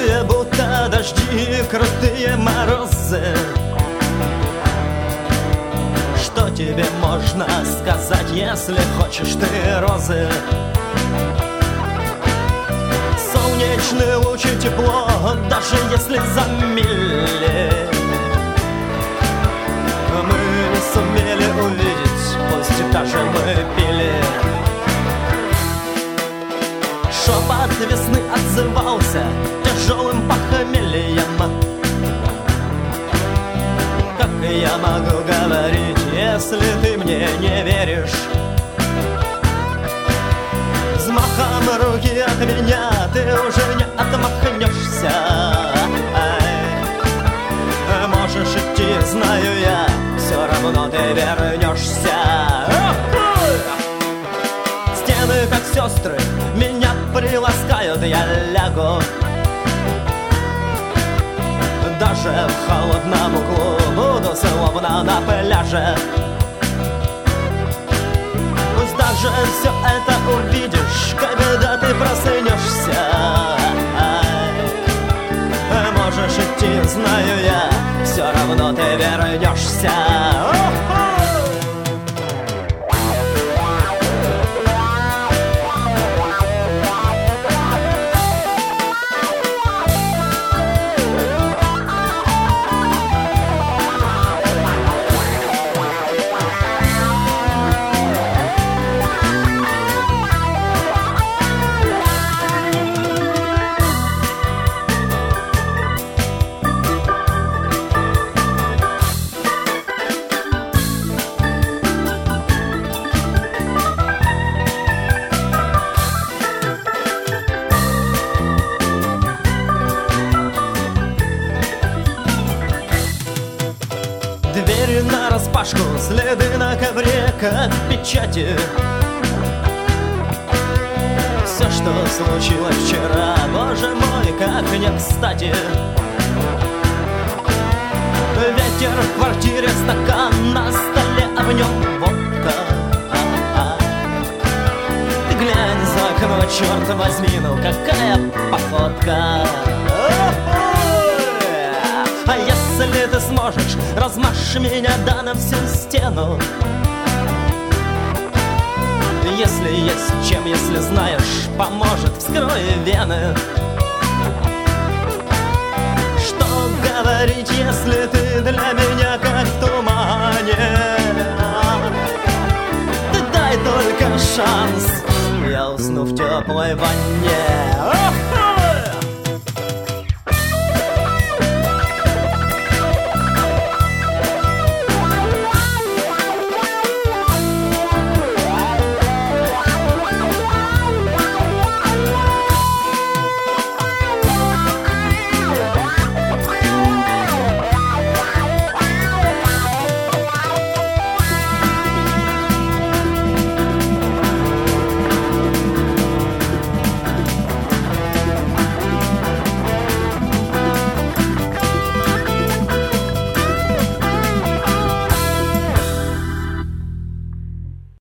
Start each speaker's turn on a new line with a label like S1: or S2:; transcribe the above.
S1: Теплые, будто дожди, крутые морозы. Что тебе можно сказать, если хочешь ты розы? Солнечный луч и тепло, даже если за мили мы не сумели увидеть, пусть даже мы пили. Шепот весны отзывался тяжелым похмельем. Как я могу говорить, если ты мне не веришь? Взмахом руки от меня ты уже не отмахнешься. Можешь идти, знаю я, все равно ты вернешься. Стены, как сестры, меня приласкают, я лягу. Даже в холодном углу буду словно на пляже. Пусть даже все это увидишь, когда ты проснешься. Можешь идти, знаю я, все равно ты вернешься. Двери нараспашку, следы на ковре, как печати. Все, что случилось вчера, боже мой, как не кстати. Ветер в квартире, стакан на столе, а в нем водка. Ты глянь за окно, черт возьми, ну какая походка. А если ты сможешь, размажь меня да на всю стену. Если есть чем, если знаешь, поможет, вскрой вены. Что говорить, если ты для меня как в тумане? Ты дай только шанс, я усну в теплой ванне.